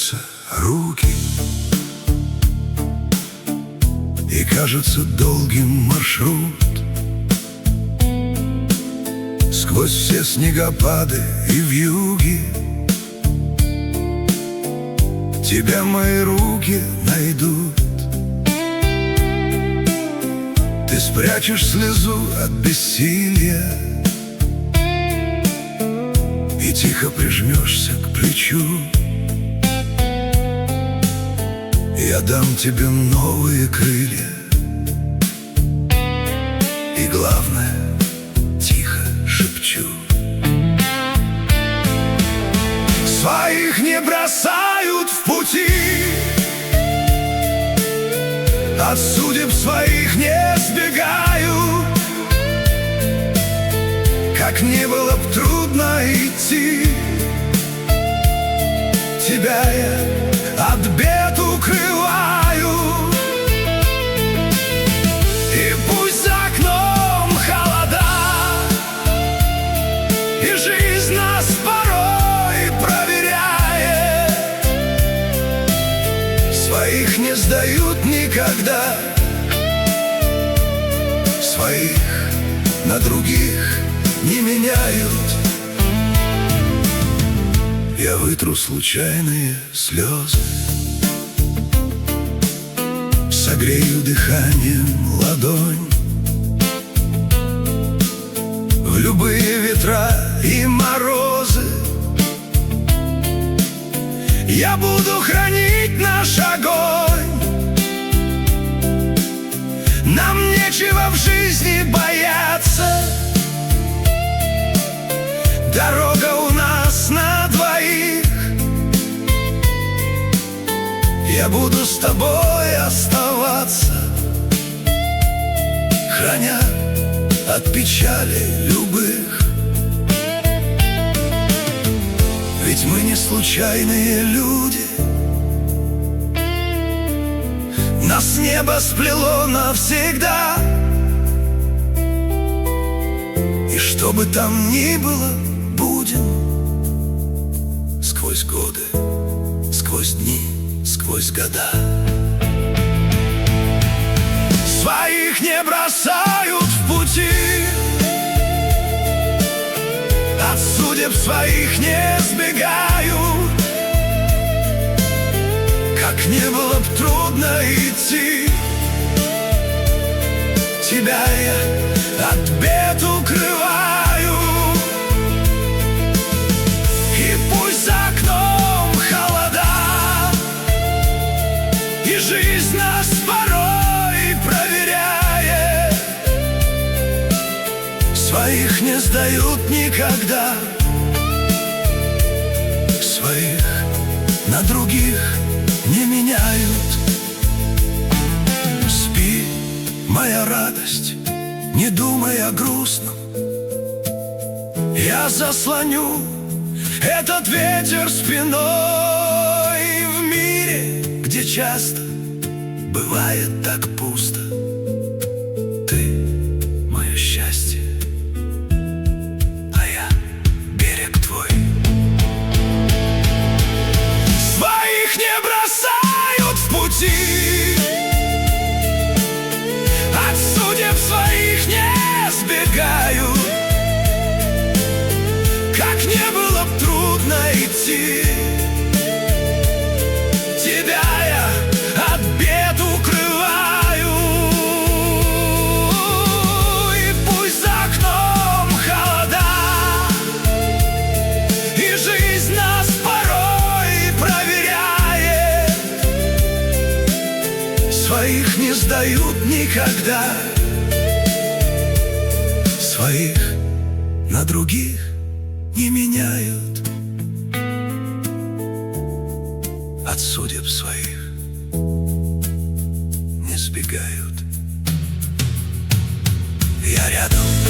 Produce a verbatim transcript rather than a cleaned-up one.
тянутся руки, и кажется долгим маршрут сквозь все снегопады и вьюги. Тебя мои руки найдут. Ты спрячешь слезу от бессилия и тихо прижмешься к плечу. Я дам тебе новые крылья, и главное, тихо шепчу: своих не бросают в пути, от судеб своих не сбегают. Как не было б трудно идти, тебя я от бед укрываю. И пусть за окном холода, и жизнь нас порой проверяет, своих не сдают никогда, своих на других не меняют. Я вытру случайные слезы, согрею дыханием ладонь. В любые ветра и морозы я буду хранить наш огонь. Нам нечего в жизни бояться, дорога у нас на двоих. Я буду с тобой оставаться, храня от печали любых. Ведь мы не случайные люди, нас небо сплело навсегда. И что бы там ни было, будем сквозь годы, сквозь дни, сквозь года. Своих не бросают в пути, от судеб своих не сбегают. Как не было б трудно идти, тебя я от бед укрываю. И пусть за окном холода, и жизнь нас порой проверяет, своих не сдают никогда, своих на других не меняют. Спи, моя радость, не думай о грустном. Я заслоню этот ветер спиной. В мире, где часто бывает так пусто, ты мое счастье, а я берег твой. Своих не бросают в пути, от судеб своих не сбегают. Как не было б трудно идти, тебя я от бед укрываю. И пусть за окном холода, и жизнь нас порой проверяет, своих не сдают никогда, своих на других не меняют. От судеб своих не сбегают. Я рядом.